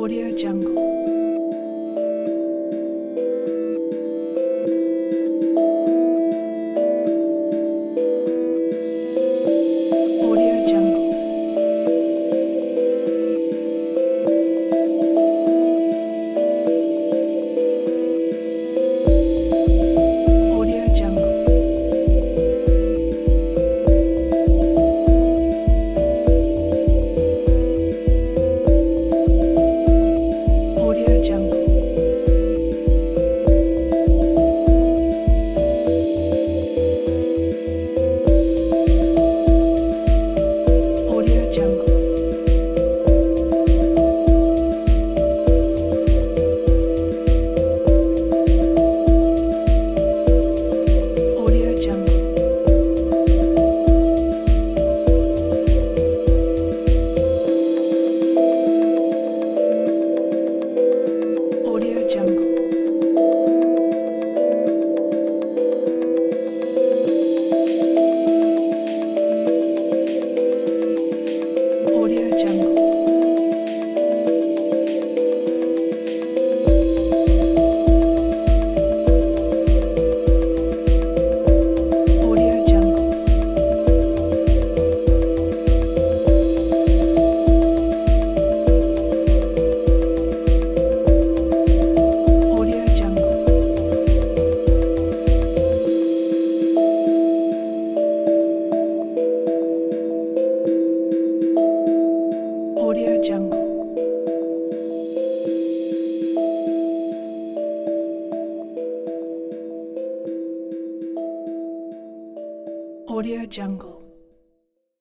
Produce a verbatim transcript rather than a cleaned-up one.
Audio Jungle. Audio Jungle. Audio Jungle. Audio Jungle. Audio Jungle. Audio Jungle. Audio Jungle. Audio Jungle. Audio Jungle. Audio Jungle. Audio Jungle. Audio Jungle.